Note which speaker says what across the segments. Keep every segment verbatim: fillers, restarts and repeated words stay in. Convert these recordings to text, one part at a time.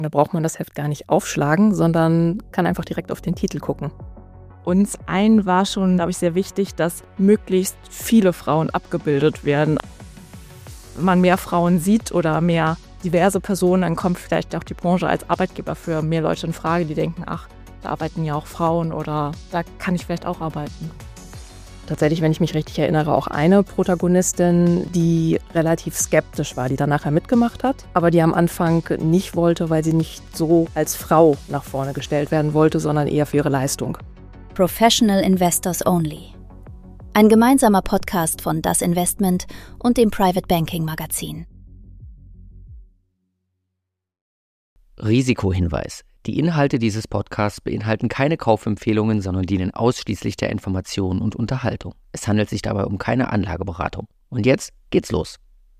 Speaker 1: Da braucht man das Heft gar nicht aufschlagen, sondern kann einfach direkt auf den Titel gucken.
Speaker 2: Uns allen war schon, glaube ich, sehr wichtig, dass möglichst viele Frauen abgebildet werden. Wenn man mehr Frauen sieht oder mehr diverse Personen, dann kommt vielleicht auch die Branche als Arbeitgeber für mehr Leute in Frage, die denken, ach, da arbeiten ja auch Frauen oder da kann ich vielleicht auch arbeiten.
Speaker 1: Tatsächlich, wenn ich mich richtig erinnere, auch eine Protagonistin, die relativ skeptisch war, die dann nachher mitgemacht hat, aber die am Anfang nicht wollte, weil sie nicht so als Frau nach vorne gestellt werden wollte, sondern eher für ihre Leistung.
Speaker 3: Professional Investors Only. Ein gemeinsamer Podcast von Das Investment und dem Private Banking Magazin.
Speaker 4: Risikohinweis. Die Inhalte dieses Podcasts beinhalten keine Kaufempfehlungen, sondern dienen ausschließlich der Information und Unterhaltung. Es handelt sich dabei um keine Anlageberatung. Und jetzt geht's los.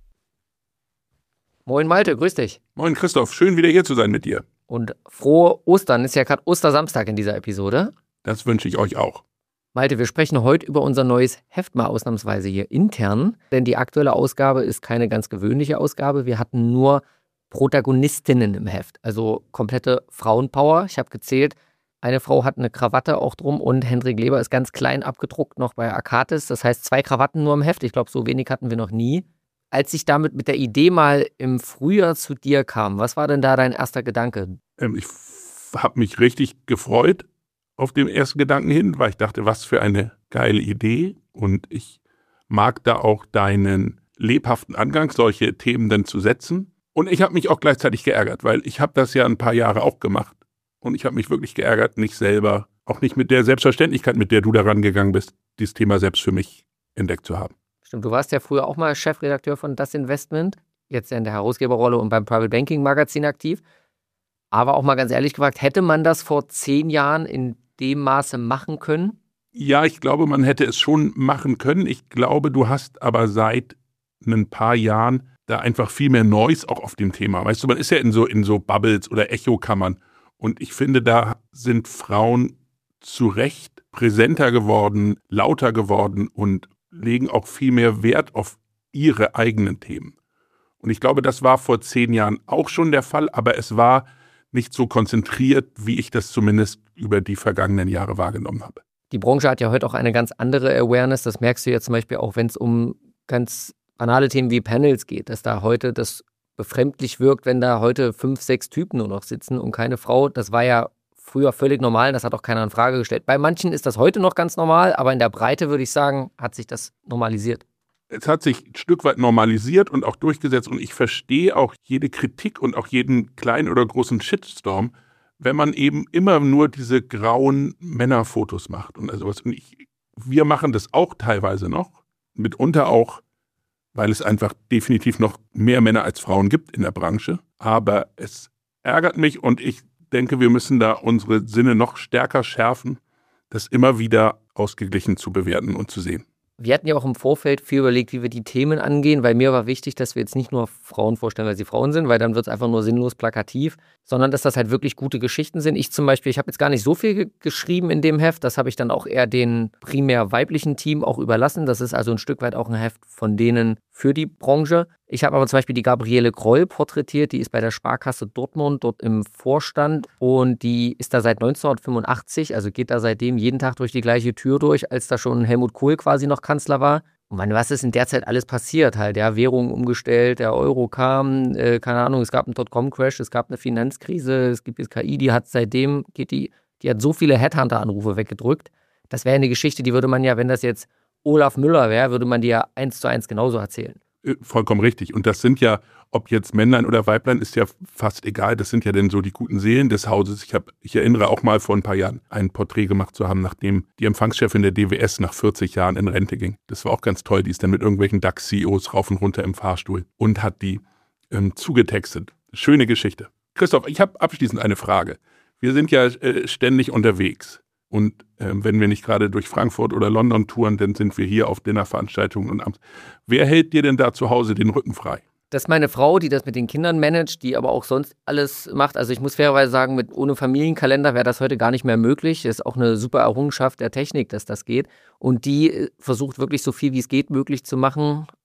Speaker 4: Moin Malte, grüß dich.
Speaker 5: Moin Christoph, schön wieder hier zu sein mit dir.
Speaker 4: Und frohe Ostern, ist ja gerade Ostersamstag in dieser Episode.
Speaker 5: Das wünsche ich euch auch.
Speaker 4: Malte, wir sprechen heute über unser neues Heft mal ausnahmsweise hier intern, denn die aktuelle Ausgabe ist keine ganz gewöhnliche Ausgabe. Wir hatten nur Protagonistinnen im Heft, also komplette Frauenpower. Ich habe gezählt, eine Frau hat eine Krawatte auch drum und Hendrik Leber ist ganz klein abgedruckt noch bei Arcatis. Das heißt, zwei Krawatten nur im Heft. Ich glaube, so wenig hatten wir noch nie. Als ich damit mit der Idee mal im Frühjahr zu dir kam, was war denn da dein erster Gedanke?
Speaker 5: Ähm, ich f- habe mich richtig gefreut auf den ersten Gedanken hin, weil ich dachte, was für eine geile Idee. Und ich mag da auch deinen lebhaften Angang, solche Themen dann zu setzen. Und ich habe mich auch gleichzeitig geärgert, weil ich habe das ja ein paar Jahre auch gemacht. Und ich habe mich wirklich geärgert, nicht selber, auch nicht mit der Selbstverständlichkeit, mit der du daran gegangen bist, dieses Thema selbst für mich entdeckt zu haben.
Speaker 4: Stimmt, du warst ja früher auch mal Chefredakteur von Das Investment, jetzt in der Herausgeberrolle und beim Private Banking Magazin aktiv. Aber auch mal ganz ehrlich gefragt, hätte man das vor zehn Jahren in dem Maße machen können?
Speaker 5: Ja, ich glaube, man hätte es schon machen können. Ich glaube, du hast aber seit ein paar Jahren da einfach viel mehr Noise auch auf dem Thema. Weißt du, man ist ja in so, in so Bubbles oder Echokammern. Und ich finde, da sind Frauen zu Recht präsenter geworden, lauter geworden und legen auch viel mehr Wert auf ihre eigenen Themen. Und ich glaube, das war vor zehn Jahren auch schon der Fall, aber es war nicht so konzentriert, wie ich das zumindest über die vergangenen Jahre wahrgenommen habe.
Speaker 4: Die Branche hat ja heute auch eine ganz andere Awareness. Das merkst du ja zum Beispiel auch, wenn es um ganz banale Themen wie Panels geht, dass da heute das befremdlich wirkt, wenn da heute fünf, sechs Typen nur noch sitzen und keine Frau. Das war ja früher völlig normal, das hat auch keiner in Frage gestellt. Bei manchen ist das heute noch ganz normal, aber in der Breite, würde ich sagen, hat sich das normalisiert.
Speaker 5: Es hat sich ein Stück weit normalisiert und auch durchgesetzt und ich verstehe auch jede Kritik und auch jeden kleinen oder großen Shitstorm, wenn man eben immer nur diese grauen Männerfotos macht und also was. Und ich, wir machen das auch teilweise noch, mitunter auch, weil es einfach definitiv noch mehr Männer als Frauen gibt in der Branche. Aber es ärgert mich und ich denke, wir müssen da unsere Sinne noch stärker schärfen, das immer wieder ausgeglichen zu bewerten und zu sehen.
Speaker 4: Wir hatten ja auch im Vorfeld viel überlegt, wie wir die Themen angehen, weil mir war wichtig, dass wir jetzt nicht nur Frauen vorstellen, weil sie Frauen sind, weil dann wird es einfach nur sinnlos plakativ, sondern dass das halt wirklich gute Geschichten sind. Ich zum Beispiel, ich habe jetzt gar nicht so viel ge- geschrieben in dem Heft, das habe ich dann auch eher den primär weiblichen Team auch überlassen. Das ist also ein Stück weit auch ein Heft von denen für die Branche. Ich habe aber zum Beispiel die Gabriele Groll porträtiert, die ist bei der Sparkasse Dortmund dort im Vorstand und die ist da seit neunzehnhundertfünfundachtzig, also geht da seitdem jeden Tag durch die gleiche Tür durch, als da schon Helmut Kohl quasi noch Kanzler war. Und meine, was ist in der Zeit alles passiert? Halt, ja, Währung umgestellt, der Euro kam, äh, keine Ahnung, es gab einen Dotcom-Crash, es gab eine Finanzkrise, es gibt jetzt K I, die hat seitdem, geht die, die hat so viele Headhunter-Anrufe weggedrückt. Das wäre eine Geschichte, die würde man ja, wenn das jetzt Olaf Müller wäre, würde man die ja eins zu eins genauso erzählen.
Speaker 5: Vollkommen richtig. Und das sind ja, ob jetzt Männlein oder Weiblein, ist ja fast egal. Das sind ja dann so die guten Seelen des Hauses. Ich, hab, ich erinnere auch mal vor ein paar Jahren ein Porträt gemacht zu haben, nachdem die Empfangschefin der D W S nach vierzig Jahren in Rente ging. Das war auch ganz toll. Die ist dann mit irgendwelchen DAX-C E Os rauf und runter im Fahrstuhl und hat die ähm, zugetextet. Schöne Geschichte. Christoph, ich habe abschließend eine Frage. Wir sind ja äh, ständig unterwegs. Und äh, wenn wir nicht gerade durch Frankfurt oder London touren, dann sind wir hier auf Dinnerveranstaltungen und abends. Wer hält dir denn da zu Hause den Rücken frei?
Speaker 4: Das ist meine Frau, die das mit den Kindern managt, die aber auch sonst alles macht. Also ich muss fairerweise sagen, mit ohne Familienkalender wäre das heute gar nicht mehr möglich. Das ist auch eine super Errungenschaft der Technik, dass das geht. Und die versucht wirklich so viel wie es geht möglich zu machen,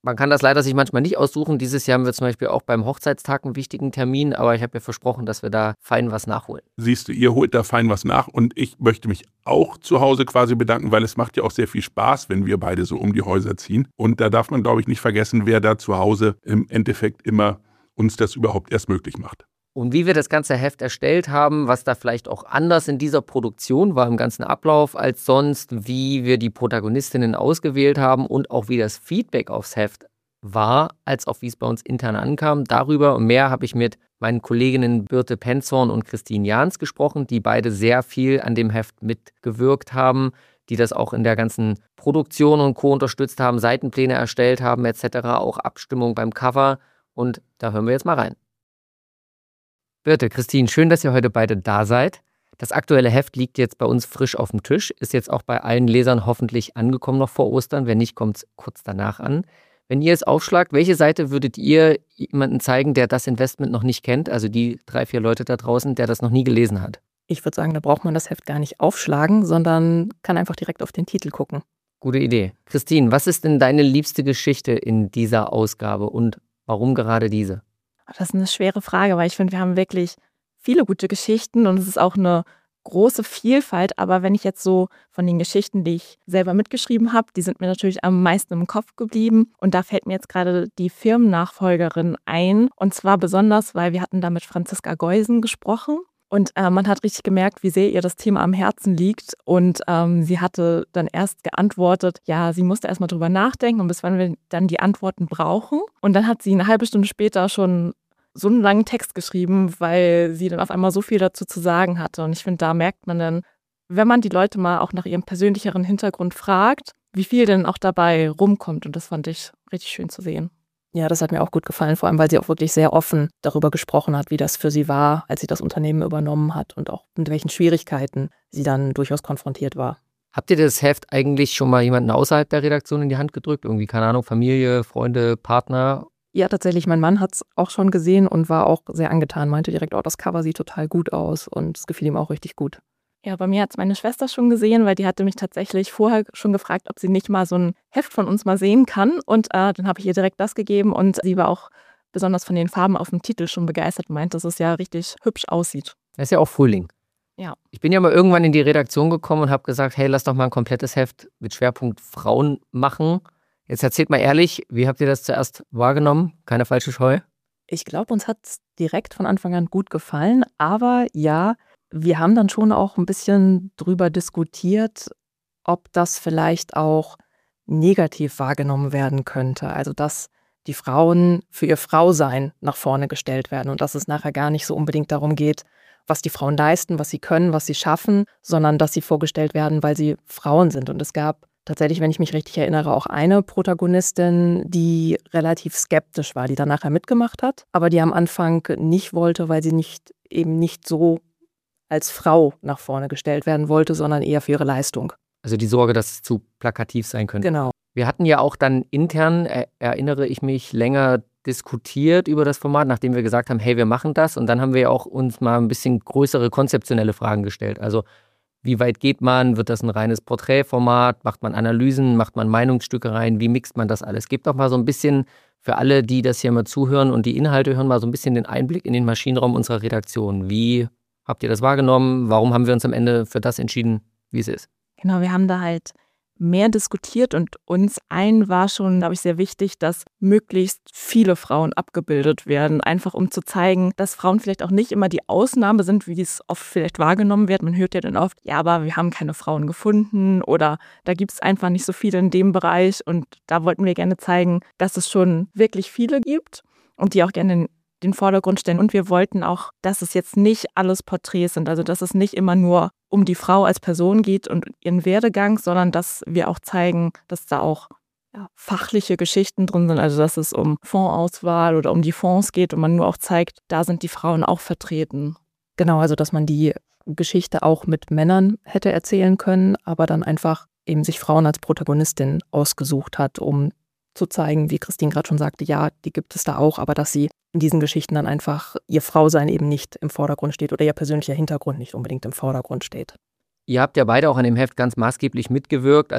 Speaker 4: Man kann das leider sich manchmal nicht aussuchen. Dieses Jahr haben wir zum Beispiel auch beim Hochzeitstag einen wichtigen Termin, aber ich habe ja versprochen, dass wir da fein was nachholen.
Speaker 5: Siehst du, ihr holt da fein was nach und ich möchte mich auch zu Hause quasi bedanken, weil es macht ja auch sehr viel Spaß, wenn wir beide so um die Häuser ziehen. Und da darf man, glaube ich, nicht vergessen, wer da zu Hause im Endeffekt immer uns das überhaupt erst möglich macht.
Speaker 4: Und wie wir das ganze Heft erstellt haben, was da vielleicht auch anders in dieser Produktion war im ganzen Ablauf als sonst, wie wir die Protagonistinnen ausgewählt haben und auch wie das Feedback aufs Heft war, als auch wie es bei uns intern ankam. Darüber und mehr habe ich mit meinen Kolleginnen Birte Penzorn und Christine Jahns gesprochen, die beide sehr viel an dem Heft mitgewirkt haben, die das auch in der ganzen Produktion und Co. unterstützt haben, Seitenpläne erstellt haben et cetera, auch Abstimmung beim Cover. Und da hören wir jetzt mal rein. Birte, Christine, schön, dass ihr heute beide da seid. Das aktuelle Heft liegt jetzt bei uns frisch auf dem Tisch, ist jetzt auch bei allen Lesern hoffentlich angekommen noch vor Ostern. Wenn nicht, kommt es kurz danach an. Wenn ihr es aufschlagt, welche Seite würdet ihr jemandem zeigen, der das Investment noch nicht kennt, also die drei, vier Leute da draußen, der das noch nie gelesen hat?
Speaker 1: Ich würde sagen, da braucht man das Heft gar nicht aufschlagen, sondern kann einfach direkt auf den Titel gucken.
Speaker 4: Gute Idee. Christine, was ist denn deine liebste Geschichte in dieser Ausgabe und warum gerade diese?
Speaker 2: Das ist eine schwere Frage, weil ich finde, wir haben wirklich viele gute Geschichten und es ist auch eine große Vielfalt. Aber wenn ich jetzt so von den Geschichten, die ich selber mitgeschrieben habe, die sind mir natürlich am meisten im Kopf geblieben. Und da fällt mir jetzt gerade die Firmennachfolgerin ein. Und zwar besonders, weil wir hatten da mit Franziska Geusen gesprochen. Und äh, man hat richtig gemerkt, wie sehr ihr das Thema am Herzen liegt. Und ähm, sie hatte dann erst geantwortet, ja, sie musste erstmal drüber nachdenken und bis wann wir dann die Antworten brauchen. Und dann hat sie eine halbe Stunde später schon so einen langen Text geschrieben, weil sie dann auf einmal so viel dazu zu sagen hatte. Und ich finde, da merkt man dann, wenn man die Leute mal auch nach ihrem persönlicheren Hintergrund fragt, wie viel denn auch dabei rumkommt. Und das fand ich richtig schön zu sehen.
Speaker 1: Ja, das hat mir auch gut gefallen, vor allem, weil sie auch wirklich sehr offen darüber gesprochen hat, wie das für sie war, als sie das Unternehmen übernommen hat und auch mit welchen Schwierigkeiten sie dann durchaus konfrontiert war.
Speaker 4: Habt ihr das Heft eigentlich schon mal jemanden außerhalb der Redaktion in die Hand gedrückt? Irgendwie, keine Ahnung, Familie, Freunde, Partner?
Speaker 1: Ja, tatsächlich, mein Mann hat es auch schon gesehen und war auch sehr angetan, meinte direkt, oh, das Cover sieht total gut aus und es gefiel ihm auch richtig gut.
Speaker 2: Ja, bei mir hat es meine Schwester schon gesehen, weil die hatte mich tatsächlich vorher schon gefragt, ob sie nicht mal so ein Heft von uns mal sehen kann. Und äh, dann habe ich ihr direkt das gegeben und sie war auch besonders von den Farben auf dem Titel schon begeistert und meint, dass es ja richtig hübsch aussieht.
Speaker 4: Das ist ja auch Frühling.
Speaker 2: Ja.
Speaker 4: Ich bin ja mal irgendwann in die Redaktion gekommen und habe gesagt, hey, lass doch mal ein komplettes Heft mit Schwerpunkt Frauen machen. Jetzt erzählt mal ehrlich, wie habt ihr das zuerst wahrgenommen? Keine falsche Scheu?
Speaker 1: Ich glaube, uns hat es direkt von Anfang an gut gefallen, aber ja, wir haben dann schon auch ein bisschen drüber diskutiert, ob das vielleicht auch negativ wahrgenommen werden könnte. Also, dass die Frauen für ihr Frausein nach vorne gestellt werden und dass es nachher gar nicht so unbedingt darum geht, was die Frauen leisten, was sie können, was sie schaffen, sondern dass sie vorgestellt werden, weil sie Frauen sind. Und es gab tatsächlich, wenn ich mich richtig erinnere, auch eine Protagonistin, die relativ skeptisch war, die dann nachher mitgemacht hat, aber die am Anfang nicht wollte, weil sie nicht eben nicht so als Frau nach vorne gestellt werden wollte, sondern eher für ihre Leistung.
Speaker 4: Also die Sorge, dass es zu plakativ sein könnte.
Speaker 1: Genau.
Speaker 4: Wir hatten ja auch dann intern, er, erinnere ich mich, länger diskutiert über das Format, nachdem wir gesagt haben, hey, wir machen das. Und dann haben wir ja auch uns mal ein bisschen größere konzeptionelle Fragen gestellt. Also wie weit geht man? Wird das ein reines Porträtformat? Macht man Analysen? Macht man Meinungsstücke rein? Wie mixt man das alles? Gebt doch mal so ein bisschen für alle, die das hier mal zuhören und die Inhalte hören, mal so ein bisschen den Einblick in den Maschinenraum unserer Redaktion. Wie habt ihr das wahrgenommen? Warum haben wir uns am Ende für das entschieden, wie es ist?
Speaker 2: Genau, wir haben da halt mehr diskutiert und uns allen war schon, glaube ich, sehr wichtig, dass möglichst viele Frauen abgebildet werden, einfach um zu zeigen, dass Frauen vielleicht auch nicht immer die Ausnahme sind, wie es oft vielleicht wahrgenommen wird. Man hört ja dann oft, ja, aber wir haben keine Frauen gefunden oder da gibt es einfach nicht so viele in dem Bereich und da wollten wir gerne zeigen, dass es schon wirklich viele gibt und die auch gerne in den Vordergrund stellen. Und wir wollten auch, dass es jetzt nicht alles Porträts sind, also dass es nicht immer nur um die Frau als Person geht und ihren Werdegang, sondern dass wir auch zeigen, dass da auch ja, fachliche Geschichten drin sind, also dass es um Fondsauswahl oder um die Fonds geht und man nur auch zeigt, da sind die Frauen auch vertreten.
Speaker 1: Genau, also dass man die Geschichte auch mit Männern hätte erzählen können, aber dann einfach eben sich Frauen als Protagonistin ausgesucht hat, um zu zeigen, wie Christine gerade schon sagte, ja, die gibt es da auch, aber dass sie in diesen Geschichten dann einfach ihr Frausein eben nicht im Vordergrund steht oder ihr persönlicher Hintergrund nicht unbedingt im Vordergrund steht.
Speaker 4: Ihr habt ja beide auch an dem Heft ganz maßgeblich mitgewirkt. Also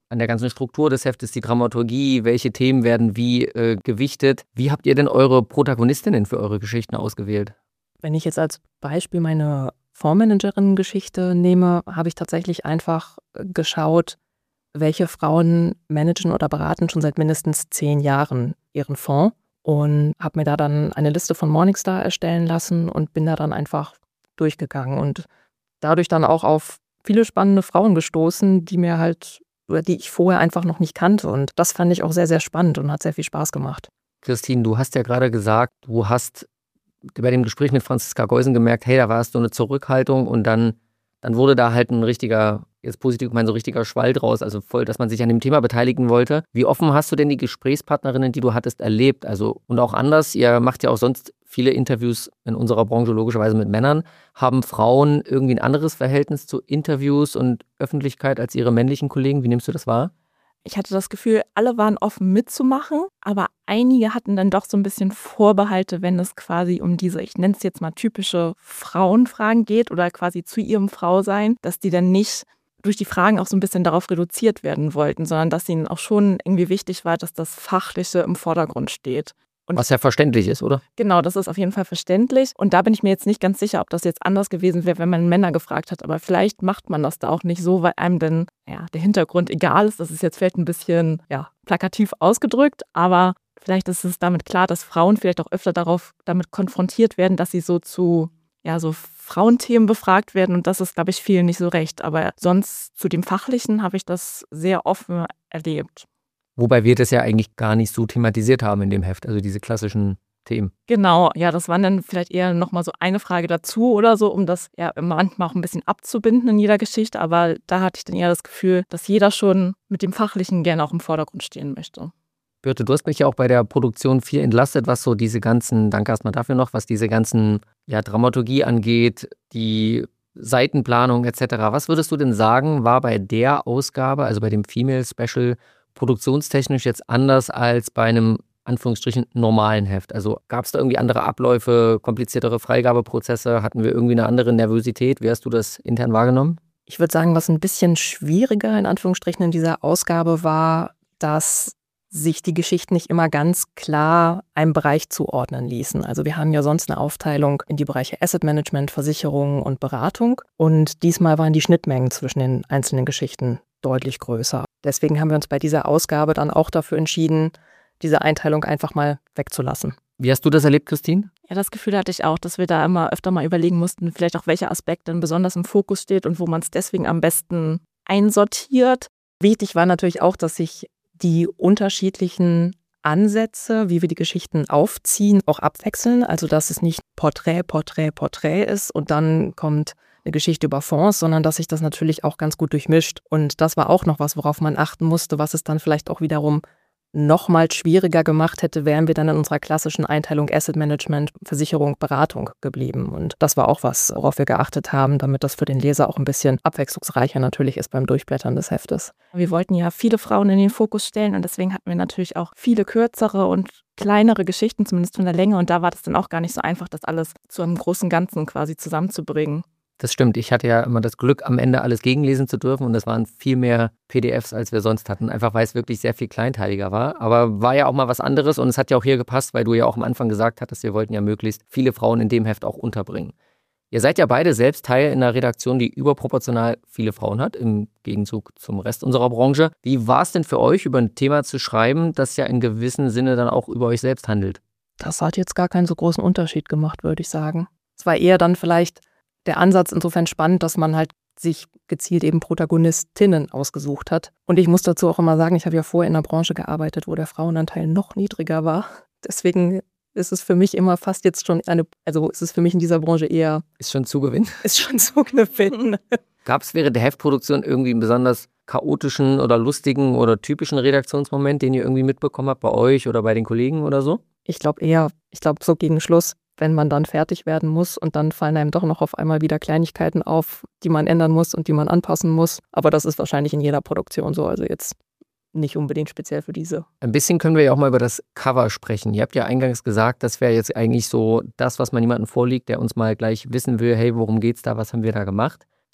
Speaker 4: an der ganzen Struktur des Heftes, die Dramaturgie, welche Themen werden wie äh, gewichtet. Wie habt ihr denn eure Protagonistinnen für eure Geschichten ausgewählt?
Speaker 1: Wenn ich jetzt als Beispiel meine Fondsmanagerin-Geschichte nehme, habe ich tatsächlich einfach geschaut, welche Frauen managen oder beraten schon seit mindestens zehn Jahren ihren Fonds und habe mir da dann eine Liste von Morningstar erstellen lassen und bin da dann einfach durchgegangen und dadurch dann auch auf viele spannende Frauen gestoßen, die mir halt, oder die ich vorher einfach noch nicht kannte. Und das fand ich auch sehr, sehr spannend und hat sehr viel Spaß gemacht.
Speaker 4: Christine, du hast ja gerade gesagt, du hast bei dem Gespräch mit Franziska Geusen gemerkt, hey, da war es so eine Zurückhaltung und dann, dann wurde da halt ein richtiger, jetzt positiv gemeint, so richtiger Schwall draus, also voll, dass man sich an dem Thema beteiligen wollte. Wie offen hast du denn die Gesprächspartnerinnen, die du hattest, erlebt? Also und auch anders, ihr macht ja auch sonst viele Interviews in unserer Branche logischerweise mit Männern. Haben Frauen irgendwie ein anderes Verhältnis zu Interviews und Öffentlichkeit als ihre männlichen Kollegen? Wie nimmst du das wahr?
Speaker 2: Ich hatte das Gefühl, alle waren offen mitzumachen, aber einige hatten dann doch so ein bisschen Vorbehalte, wenn es quasi um diese, ich nenne es jetzt mal typische Frauenfragen geht oder quasi zu ihrem Frausein, dass die dann nicht durch die Fragen auch so ein bisschen darauf reduziert werden wollten, sondern dass ihnen auch schon irgendwie wichtig war, dass das Fachliche im Vordergrund steht. Und
Speaker 4: was ja verständlich ist, oder?
Speaker 2: Genau, das ist auf jeden Fall verständlich. Und da bin ich mir jetzt nicht ganz sicher, ob das jetzt anders gewesen wäre, wenn man Männer gefragt hat. Aber vielleicht macht man das da auch nicht so, weil einem dann ja, der Hintergrund egal ist. Das ist jetzt vielleicht ein bisschen ja, plakativ ausgedrückt. Aber vielleicht ist es damit klar, dass Frauen vielleicht auch öfter darauf damit konfrontiert werden, dass sie so zu ja, so Frauenthemen befragt werden. Und das ist, glaube ich, vielen nicht so recht. Aber sonst zu dem Fachlichen habe ich das sehr offen erlebt.
Speaker 4: Wobei wir das ja eigentlich gar nicht so thematisiert haben in dem Heft, also diese klassischen Themen.
Speaker 2: Genau, ja, das waren dann vielleicht eher nochmal so eine Frage dazu oder so, um das ja manchmal auch ein bisschen abzubinden in jeder Geschichte. Aber da hatte ich dann eher das Gefühl, dass jeder schon mit dem Fachlichen gerne auch im Vordergrund stehen möchte.
Speaker 4: Birte, du hast mich ja auch bei der Produktion viel entlastet, was so diese ganzen, danke erstmal dafür noch, was diese ganzen ja, Dramaturgie angeht, die Seitenplanung et cetera. Was würdest du denn sagen, war bei der Ausgabe, also bei dem Female Special, produktionstechnisch jetzt anders als bei einem, Anführungsstrichen, normalen Heft? Also gab es da irgendwie andere Abläufe, kompliziertere Freigabeprozesse? Hatten wir irgendwie eine andere Nervosität? Wie hast du das intern wahrgenommen?
Speaker 1: Ich würde sagen, was ein bisschen schwieriger in Anführungsstrichen in dieser Ausgabe war, dass sich die Geschichten nicht immer ganz klar einem Bereich zuordnen ließen. Also wir haben ja sonst eine Aufteilung in die Bereiche Asset Management, Versicherung und Beratung. Und diesmal waren die Schnittmengen zwischen den einzelnen Geschichten deutlich größer. Deswegen haben wir uns bei dieser Ausgabe dann auch dafür entschieden, diese Einteilung einfach mal wegzulassen.
Speaker 4: Wie hast du das erlebt, Christine?
Speaker 2: Ja, das Gefühl hatte ich auch, dass wir da immer öfter mal überlegen mussten, vielleicht auch welcher Aspekt dann besonders im Fokus steht und wo man es deswegen am besten einsortiert.
Speaker 1: Wichtig war natürlich auch, dass sich die unterschiedlichen Ansätze, wie wir die Geschichten aufziehen, auch abwechseln. Also dass es nicht Porträt, Porträt, Porträt ist und dann kommt eine Geschichte über Fonds, sondern dass sich das natürlich auch ganz gut durchmischt. Und das war auch noch was, worauf man achten musste, was es dann vielleicht auch wiederum noch mal schwieriger gemacht hätte, wären wir dann in unserer klassischen Einteilung Asset Management, Versicherung, Beratung geblieben. Und das war auch was, worauf wir geachtet haben, damit das für den Leser auch ein bisschen abwechslungsreicher natürlich ist beim Durchblättern des Heftes.
Speaker 2: Wir wollten ja viele Frauen in den Fokus stellen und deswegen hatten wir natürlich auch viele kürzere und kleinere Geschichten, zumindest von der Länge. Und da war das dann auch gar nicht so einfach, das alles zu einem großen Ganzen quasi zusammenzubringen.
Speaker 4: Das stimmt. Ich hatte ja immer das Glück, am Ende alles gegenlesen zu dürfen und das waren viel mehr P D Fs, als wir sonst hatten. Einfach weil es wirklich sehr viel kleinteiliger war. Aber war ja auch mal was anderes und es hat ja auch hier gepasst, weil du ja auch am Anfang gesagt hattest, wir wollten ja möglichst viele Frauen in dem Heft auch unterbringen. Ihr seid ja beide selbst Teil in einer Redaktion, die überproportional viele Frauen hat, im Gegenzug zum Rest unserer Branche. Wie war es denn für euch, über ein Thema zu schreiben, das ja in gewissem Sinne dann auch über euch selbst handelt?
Speaker 1: Das hat jetzt gar keinen so großen Unterschied gemacht, würde ich sagen. Es war eher dann vielleicht der Ansatz insofern spannend, dass man halt sich gezielt eben Protagonistinnen ausgesucht hat. Und ich muss dazu auch immer sagen, ich habe ja vorher in einer Branche gearbeitet, wo der Frauenanteil noch niedriger war. Deswegen ist es für mich immer fast jetzt schon eine, also ist es für mich in dieser Branche eher...
Speaker 4: Ist schon Zugewinn?
Speaker 1: Ist schon Zugewinn.
Speaker 4: Gab es während der Heftproduktion irgendwie einen besonders chaotischen oder lustigen oder typischen Redaktionsmoment, den ihr irgendwie mitbekommen habt bei euch oder bei den Kollegen oder so?
Speaker 1: Ich glaube eher, ich glaube so gegen Schluss, wenn man dann fertig werden muss und dann fallen einem doch noch auf einmal wieder Kleinigkeiten auf, die man ändern muss und die man anpassen muss. Aber das ist wahrscheinlich in jeder Produktion so, also jetzt nicht unbedingt speziell für diese.
Speaker 4: Ein bisschen können wir ja auch mal über das Cover sprechen. Ihr habt ja eingangs gesagt, das wäre jetzt eigentlich so das, was man jemandem vorliegt, der uns mal gleich wissen will, hey, worum geht's da, was haben wir da gemacht?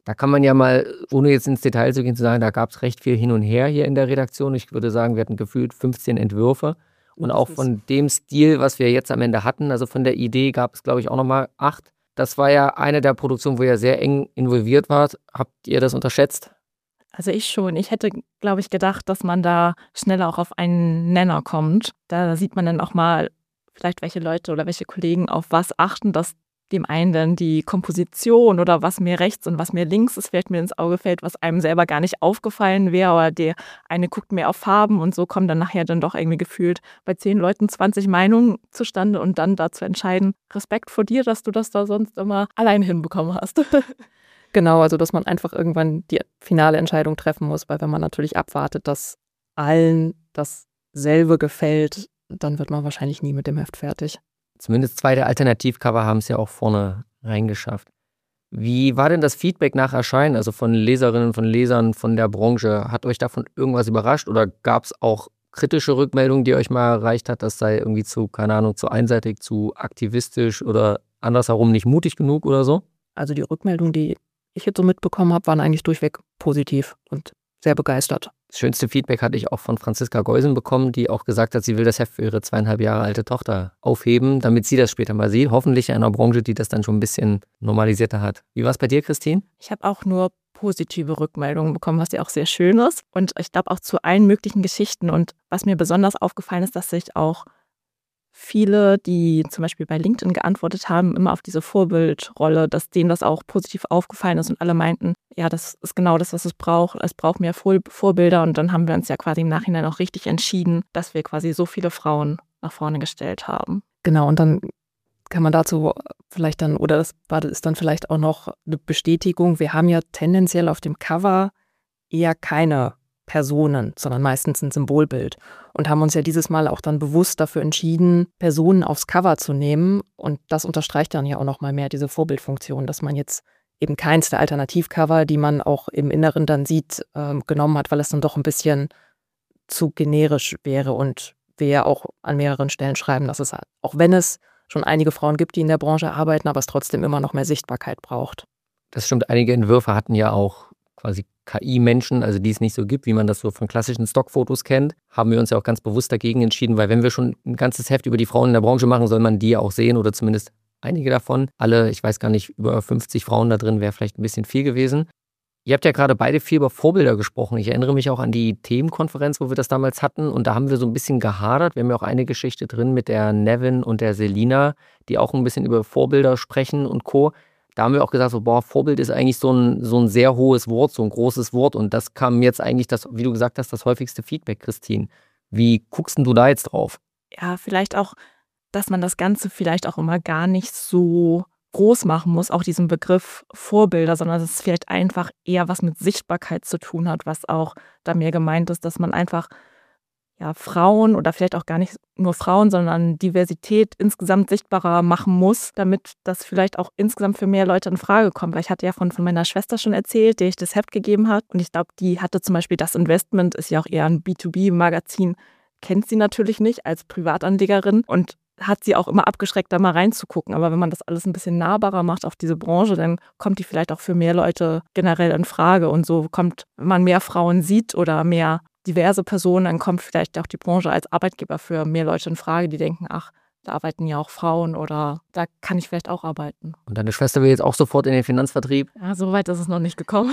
Speaker 4: Da kann man ja mal, ohne jetzt ins Detail zu gehen, zu sagen, da gab es recht viel hin und her hier in der Redaktion. Ich würde sagen, wir hatten gefühlt fünfzehn Entwürfe. Und auch von dem Stil, was wir jetzt am Ende hatten, also von der Idee gab es, glaube ich, auch nochmal acht. Das war ja eine der Produktionen, wo ihr sehr eng involviert wart. Habt ihr das unterschätzt?
Speaker 2: Also ich schon. Ich hätte, glaube ich, gedacht, dass man da schneller auch auf einen Nenner kommt. Da sieht man dann auch mal vielleicht, welche Leute oder welche Kollegen auf was achten, dass dem einen dann die Komposition oder was mir rechts und was mir links ist, vielleicht mir ins Auge fällt, was einem selber gar nicht aufgefallen wäre. Oder der eine guckt mehr auf Farben und so kommen dann nachher dann doch irgendwie gefühlt bei zehn Leuten zwanzig Meinungen zustande und dann da zu entscheiden, Respekt vor dir, dass du das da sonst immer allein hinbekommen hast.
Speaker 1: Genau, also dass man einfach irgendwann die finale Entscheidung treffen muss, weil wenn man natürlich abwartet, dass allen dasselbe gefällt, dann wird man wahrscheinlich nie mit dem Heft fertig.
Speaker 4: Zumindest zwei der Alternativcover haben es ja auch vorne reingeschafft. Wie war denn das Feedback nach Erscheinen, also von Leserinnen, von Lesern, von der Branche? Hat euch davon irgendwas überrascht oder gab es auch kritische Rückmeldungen, die euch mal erreicht hat, das sei irgendwie zu, keine Ahnung, zu einseitig, zu aktivistisch oder andersherum nicht mutig genug oder so?
Speaker 1: Also die Rückmeldungen, die ich jetzt so mitbekommen habe, waren eigentlich durchweg positiv und sehr begeistert.
Speaker 4: Das schönste Feedback hatte ich auch von Franziska Geusen bekommen, die auch gesagt hat, sie will das Heft für ihre zweieinhalb Jahre alte Tochter aufheben, damit sie das später mal sieht. Hoffentlich in einer Branche, die das dann schon ein bisschen normalisierter hat. Wie war es bei dir, Christine?
Speaker 2: Ich habe auch nur positive Rückmeldungen bekommen, was ja auch sehr schön ist. Und ich glaube auch zu allen möglichen Geschichten. Und was mir besonders aufgefallen ist, dass sich auch viele, die zum Beispiel bei LinkedIn geantwortet haben, immer auf diese Vorbildrolle, dass denen das auch positiv aufgefallen ist und alle meinten, ja, das ist genau das, was es braucht. Es braucht mehr Vor- Vorbilder und dann haben wir uns ja quasi im Nachhinein auch richtig entschieden, dass wir quasi so viele Frauen nach vorne gestellt haben.
Speaker 1: Genau, und dann kann man dazu vielleicht dann, oder das war ist dann vielleicht auch noch eine Bestätigung, wir haben ja tendenziell auf dem Cover eher keine Personen, sondern meistens ein Symbolbild und haben uns ja dieses Mal auch dann bewusst dafür entschieden, Personen aufs Cover zu nehmen und das unterstreicht dann ja auch noch mal mehr diese Vorbildfunktion, dass man jetzt eben keins der Alternativcover, die man auch im Inneren dann sieht, äh, genommen hat, weil es dann doch ein bisschen zu generisch wäre und wir ja auch an mehreren Stellen schreiben, dass es, auch wenn es schon einige Frauen gibt, die in der Branche arbeiten, aber es trotzdem immer noch mehr Sichtbarkeit braucht.
Speaker 4: Das stimmt, einige Entwürfe hatten ja auch quasi K I-Menschen, also die es nicht so gibt, wie man das so von klassischen Stockfotos kennt, haben wir uns ja auch ganz bewusst dagegen entschieden, weil wenn wir schon ein ganzes Heft über die Frauen in der Branche machen, soll man die auch sehen oder zumindest einige davon. Alle, ich weiß gar nicht, über fünfzig Frauen da drin wäre vielleicht ein bisschen viel gewesen. Ihr habt ja gerade beide viel über Vorbilder gesprochen. Ich erinnere mich auch an die Themenkonferenz, wo wir das damals hatten und da haben wir so ein bisschen gehadert. Wir haben ja auch eine Geschichte drin mit der Nevin und der Selina, die auch ein bisschen über Vorbilder sprechen und Co. Da haben wir auch gesagt, so, boah, Vorbild ist eigentlich so ein, so ein sehr hohes Wort, so ein großes Wort. Und das kam jetzt eigentlich, das, wie du gesagt hast, das häufigste Feedback, Christine. Wie guckst denn du da jetzt drauf?
Speaker 2: Ja, vielleicht auch, dass man das Ganze vielleicht auch immer gar nicht so groß machen muss, auch diesen Begriff Vorbilder, sondern dass es vielleicht einfach eher was mit Sichtbarkeit zu tun hat, was auch da mehr gemeint ist, dass man einfach ja, Frauen oder vielleicht auch gar nicht nur Frauen, sondern Diversität insgesamt sichtbarer machen muss, damit das vielleicht auch insgesamt für mehr Leute in Frage kommt. Weil ich hatte ja von, von meiner Schwester schon erzählt, der ich das Heft gegeben hat. Und ich glaube, die hatte zum Beispiel das Investment, ist ja auch eher ein B zwei B-Magazin, kennt sie natürlich nicht als Privatanlegerin und hat sie auch immer abgeschreckt, da mal reinzugucken. Aber wenn man das alles ein bisschen nahbarer macht auf diese Branche, dann kommt die vielleicht auch für mehr Leute generell in Frage. Und so kommt, wenn man mehr Frauen sieht oder mehr diverse Personen, dann kommt vielleicht auch die Branche als Arbeitgeber für mehr Leute in Frage, die denken, ach, da arbeiten ja auch Frauen oder da kann ich vielleicht auch arbeiten.
Speaker 4: Und deine Schwester will jetzt auch sofort in den Finanzvertrieb?
Speaker 2: Ja, so weit ist es noch nicht gekommen.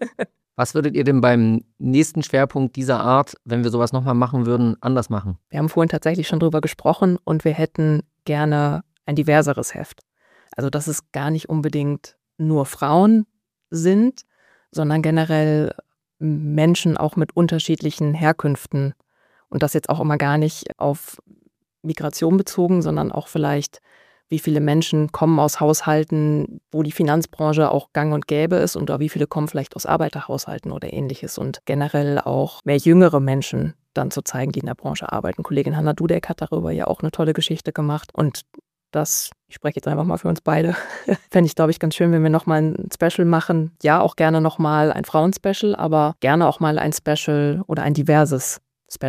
Speaker 4: Was würdet ihr denn beim nächsten Schwerpunkt dieser Art, wenn wir sowas nochmal machen würden, anders machen?
Speaker 1: Wir haben vorhin tatsächlich schon drüber gesprochen und wir hätten gerne ein diverseres Heft. Also dass es gar nicht unbedingt nur Frauen sind, sondern generell Menschen auch mit unterschiedlichen Herkünften und das jetzt auch immer gar nicht auf Migration bezogen, sondern auch vielleicht, wie viele Menschen kommen aus Haushalten, wo die Finanzbranche auch gang und gäbe ist und wie viele kommen vielleicht aus Arbeiterhaushalten oder ähnliches und generell auch mehr jüngere Menschen dann zu zeigen, die in der Branche arbeiten. Kollegin Hanna Dudek hat darüber ja auch eine tolle Geschichte gemacht und das, ich spreche jetzt einfach mal für uns beide, fände ich, glaube ich, ganz schön, wenn wir nochmal ein Special machen. Ja, auch gerne nochmal ein Frauen-Special, aber gerne auch mal ein Special oder ein diverses Special.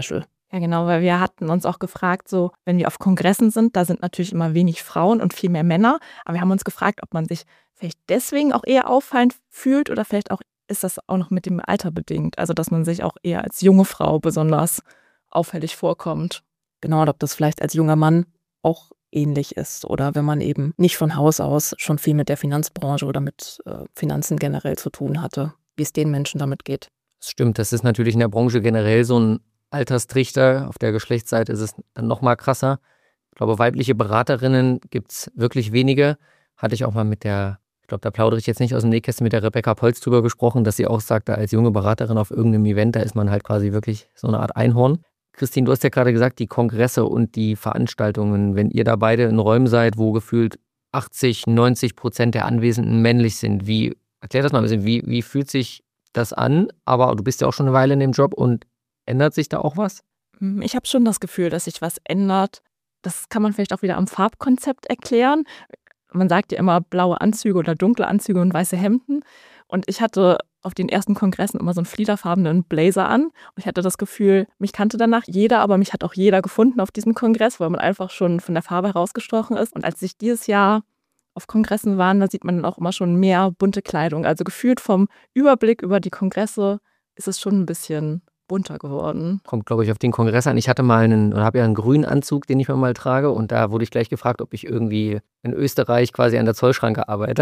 Speaker 2: Ja, genau, weil wir hatten uns auch gefragt, so wenn wir auf Kongressen sind, da sind natürlich immer wenig Frauen und viel mehr Männer. Aber wir haben uns gefragt, ob man sich vielleicht deswegen auch eher auffallend fühlt oder vielleicht auch ist das auch noch mit dem Alter bedingt. Also dass man sich auch eher als junge Frau besonders auffällig vorkommt.
Speaker 1: Genau, und ob das vielleicht als junger Mann auch ähnlich ist oder wenn man eben nicht von Haus aus schon viel mit der Finanzbranche oder mit äh, Finanzen generell zu tun hatte, wie es den Menschen damit geht.
Speaker 4: Das stimmt, das ist natürlich in der Branche generell so ein Alterstrichter. Auf der Geschlechtsseite ist es dann noch mal krasser. Ich glaube, weibliche Beraterinnen gibt es wirklich wenige. Hatte ich auch mal mit der, ich glaube, da plaudere ich jetzt nicht aus dem Nähkästchen, mit der Rebecca Polz drüber gesprochen, dass sie auch sagte, als junge Beraterin auf irgendeinem Event, da ist man halt quasi wirklich so eine Art Einhorn. Christine, du hast ja gerade gesagt, die Kongresse und die Veranstaltungen, wenn ihr da beide in Räumen seid, wo gefühlt achtzig, neunzig Prozent der Anwesenden männlich sind, wie, erklär das mal ein bisschen, wie, wie fühlt sich das an? Aber du bist ja auch schon eine Weile in dem Job und ändert sich da auch was?
Speaker 2: Ich habe schon das Gefühl, dass sich was ändert. Das kann man vielleicht auch wieder am Farbkonzept erklären. Man sagt ja immer blaue Anzüge oder dunkle Anzüge und weiße Hemden. Und ich hatte auf den ersten Kongressen immer so einen fliederfarbenen Blazer an. Und ich hatte das Gefühl, mich kannte danach jeder, aber mich hat auch jeder gefunden auf diesem Kongress, weil man einfach schon von der Farbe herausgestochen ist. Und als ich dieses Jahr auf Kongressen war, da sieht man dann auch immer schon mehr bunte Kleidung. Also gefühlt vom Überblick über die Kongresse ist es schon ein bisschen bunter geworden.
Speaker 4: Kommt, glaube ich, auf den Kongress an. Ich hatte mal einen, oder habe ja einen grünen Anzug, den ich mir mal trage. Und da wurde ich gleich gefragt, ob ich irgendwie in Österreich quasi an der Zollschranke arbeite.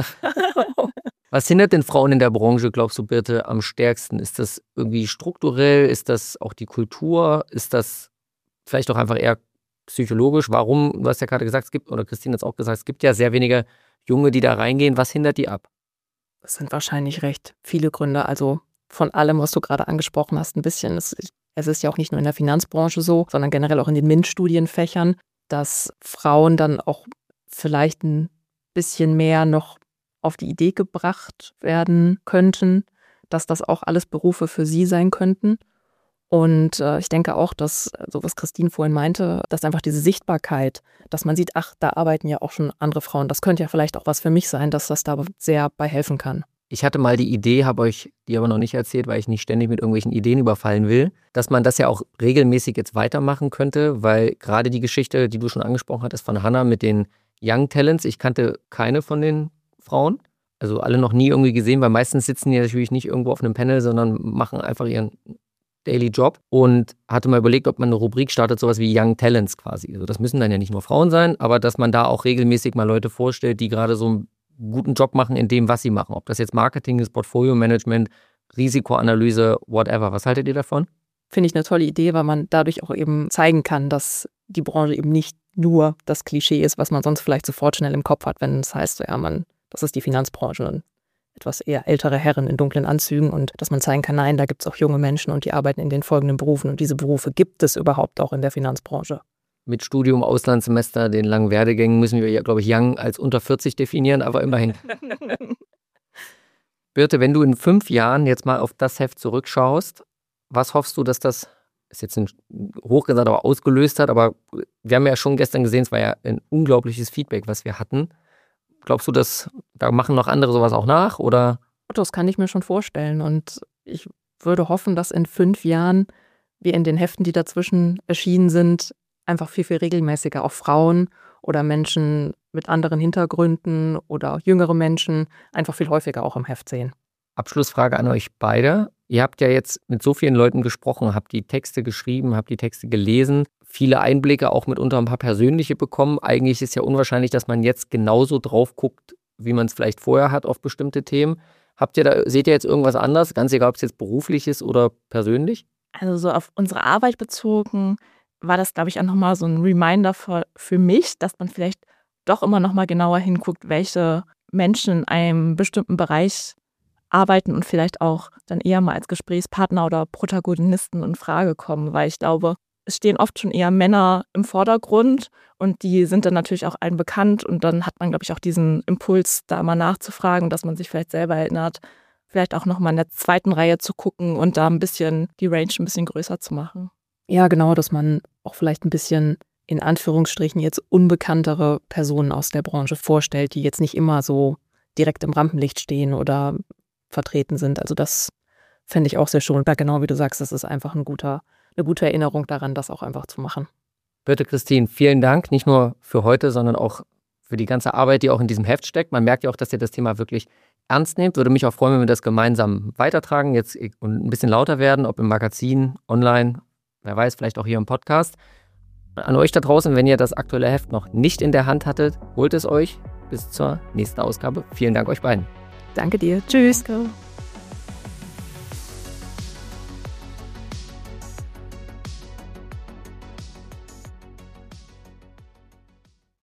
Speaker 4: Was hindert denn Frauen in der Branche, glaubst du, Birte, am stärksten? Ist das irgendwie strukturell? Ist das auch die Kultur? Ist das vielleicht auch einfach eher psychologisch? Warum? Du hast ja gerade gesagt, es gibt, oder Christine hat es auch gesagt, es gibt ja sehr wenige Junge, die da reingehen. Was hindert die ab?
Speaker 1: Das sind wahrscheinlich recht viele Gründe. Also von allem, was du gerade angesprochen hast, ein bisschen. Es, es ist ja auch nicht nur in der Finanzbranche so, sondern generell auch in den MINT-Studienfächern, dass Frauen dann auch vielleicht ein bisschen mehr noch auf die Idee gebracht werden könnten, dass das auch alles Berufe für sie sein könnten. Und äh, ich denke auch, dass, so was Christine vorhin meinte, dass einfach diese Sichtbarkeit, dass man sieht, ach, da arbeiten ja auch schon andere Frauen, das könnte ja vielleicht auch was für mich sein, dass das da sehr bei helfen kann.
Speaker 4: Ich hatte mal die Idee, habe euch die aber noch nicht erzählt, weil ich nicht ständig mit irgendwelchen Ideen überfallen will, dass man das ja auch regelmäßig jetzt weitermachen könnte, weil gerade die Geschichte, die du schon angesprochen hattest von Hannah mit den Young Talents, ich kannte keine von den Frauen, also alle noch nie irgendwie gesehen, weil meistens sitzen die natürlich nicht irgendwo auf einem Panel, sondern machen einfach ihren Daily Job und hatte mal überlegt, ob man eine Rubrik startet, sowas wie Young Talents quasi. Also das müssen dann ja nicht nur Frauen sein, aber dass man da auch regelmäßig mal Leute vorstellt, die gerade so einen guten Job machen in dem, was sie machen. Ob das jetzt Marketing ist, Portfolio-Management, Risikoanalyse, whatever. Was haltet ihr davon?
Speaker 1: Finde ich eine tolle Idee, weil man dadurch auch eben zeigen kann, dass die Branche eben nicht nur das Klischee ist, was man sonst vielleicht sofort schnell im Kopf hat, wenn es heißt, ja, man, das ist die Finanzbranche und etwas eher ältere Herren in dunklen Anzügen und dass man zeigen kann, nein, da gibt es auch junge Menschen und die arbeiten in den folgenden Berufen und diese Berufe gibt es überhaupt auch in der Finanzbranche.
Speaker 4: Mit Studium, Auslandssemester, den langen Werdegängen müssen wir ja, glaube ich, Young als unter vierzig definieren, aber immerhin. Birte, wenn du in fünf Jahren jetzt mal auf das Heft zurückschaust, was hoffst du, dass das, ist jetzt ein hochgesagt, aber ausgelöst hat, aber wir haben ja schon gestern gesehen, es war ja ein unglaubliches Feedback, was wir hatten. Glaubst du, dass da machen noch andere sowas auch nach, oder?
Speaker 1: Das kann ich mir schon vorstellen und ich würde hoffen, dass in fünf Jahren wir in den Heften, die dazwischen erschienen sind, einfach viel, viel regelmäßiger auch Frauen oder Menschen mit anderen Hintergründen oder auch jüngere Menschen einfach viel häufiger auch im Heft sehen.
Speaker 4: Abschlussfrage an euch beide. Ihr habt ja jetzt mit so vielen Leuten gesprochen, habt die Texte geschrieben, habt die Texte gelesen, viele Einblicke, auch mitunter ein paar persönliche bekommen. Eigentlich ist ja unwahrscheinlich, dass man jetzt genauso drauf guckt, wie man es vielleicht vorher hat auf bestimmte Themen. Habt ihr da, seht ihr jetzt irgendwas anderes, ganz egal, ob es jetzt beruflich ist oder persönlich?
Speaker 2: Also so auf unsere Arbeit bezogen war das, glaube ich, auch nochmal so ein Reminder für, für mich, dass man vielleicht doch immer nochmal genauer hinguckt, welche Menschen in einem bestimmten Bereich arbeiten und vielleicht auch dann eher mal als Gesprächspartner oder Protagonisten in Frage kommen, weil ich glaube, es stehen oft schon eher Männer im Vordergrund und die sind dann natürlich auch allen bekannt und dann hat man, glaube ich, auch diesen Impuls, da mal nachzufragen, dass man sich vielleicht selber erinnert, vielleicht auch nochmal in der zweiten Reihe zu gucken und da ein bisschen die Range ein bisschen größer zu machen.
Speaker 1: Ja, genau, dass man auch vielleicht ein bisschen in Anführungsstrichen jetzt unbekanntere Personen aus der Branche vorstellt, die jetzt nicht immer so direkt im Rampenlicht stehen oder vertreten sind. Also das fände ich auch sehr schön. Und genau wie du sagst, das ist einfach ein guter, eine gute Erinnerung daran, das auch einfach zu machen.
Speaker 4: Birte Christine, vielen Dank, nicht nur für heute, sondern auch für die ganze Arbeit, die auch in diesem Heft steckt. Man merkt ja auch, dass ihr das Thema wirklich ernst nehmt. Würde mich auch freuen, wenn wir das gemeinsam weitertragen jetzt und ein bisschen lauter werden, ob im Magazin, online, wer weiß, vielleicht auch hier im Podcast. An euch da draußen, wenn ihr das aktuelle Heft noch nicht in der Hand hattet, holt es euch bis zur nächsten Ausgabe. Vielen Dank euch beiden.
Speaker 1: Danke dir. Tschüss.
Speaker 2: Danke.